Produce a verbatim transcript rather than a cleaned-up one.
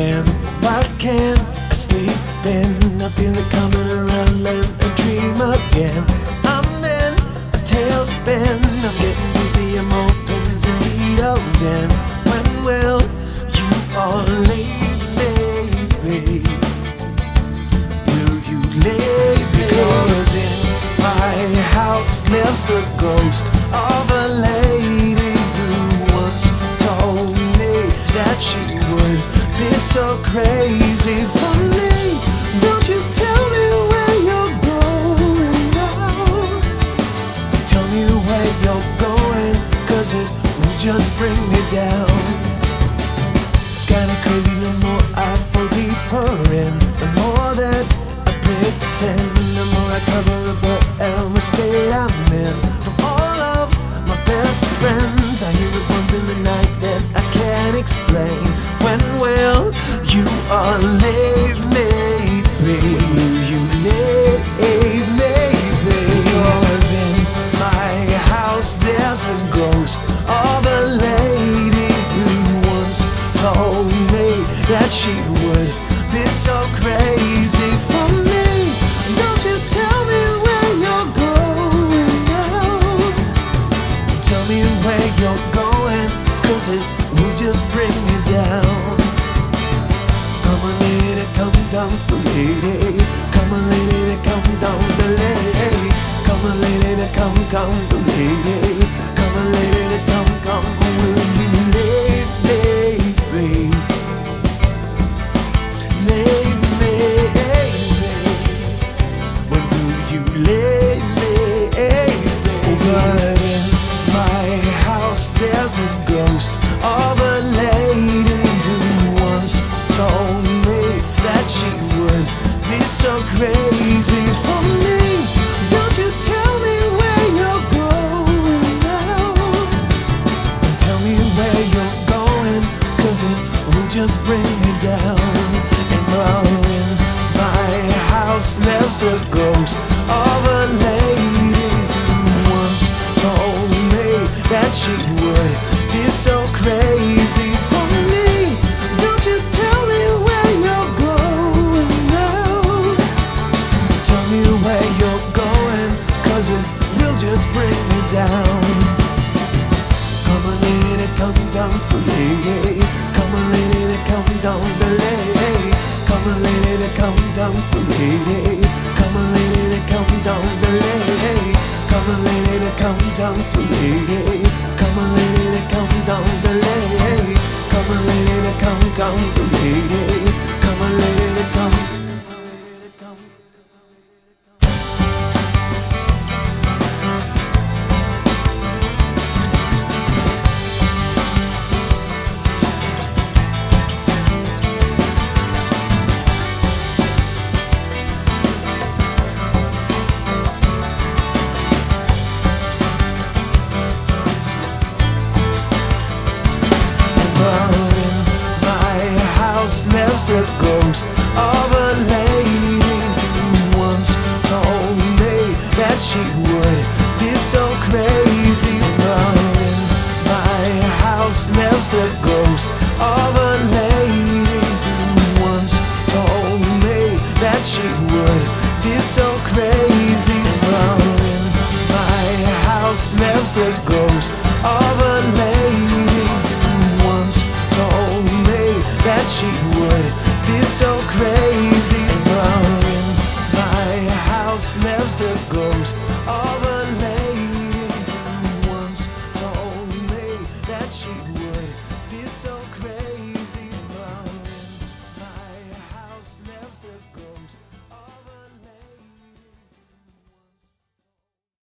again. Why can't I sleep in? I feel it coming around, let a dream again. I'm in a tailspin, I'm getting dizzy, emotions and needles in. When will you all leave me, babe? Will you leave me? Because in my house lives the ghost of a lady who once told me that she would be so crazy for me. Don't you tell me where you're going now. Don't tell me where you're going, cause it will just bring me down. It's kinda crazy, the more I fall deeper in, the more that I pretend, the more I cover up whatever state I'm in. From all of my best friends, I hear a bump in the night that I can't explain. When will you all leave me, babe? Will you leave me, babe? Because in my house there's a ghost of a lady who once told me that she would be so crazy for me. Don't you tell me where you're going now. Tell me where you're going, cause it will just bring me down. Come on lady, come down, lady. Come on lady, come down, lady. Come on lady, come, come, lady. Come on lady, come, come. Will you leave me, babe? Leave me, babe. When will you leave me, babe? But in my house there's a ghost of a lady who once told me that she would be so crazy for me. Don't you tell me where you're going now. Tell me where you're going, cause it will just bring me down. And while in my house lives the ghost of a lady who once told me that she would be so crazy for me. Don't you tell me where you're going now. Tell me where you're going, cause it will just bring me down. Come on lady, come down, lady. Come on lady, come down, lady. Come on lady, come down, lady. Come on lady, come down, lady. Come on lady, come down, lady. Come on lady, come down, lady. Come on lady, come down, lady. Come on lady, come. Lives the ghost of a lady who once told me that she would be so crazy. Now in my house lives the ghost of a lady who once told me that she would be so crazy. Now in my house lives the ghost of a lady who once told me that she would be so crazy. Now in my house lives the ghost of a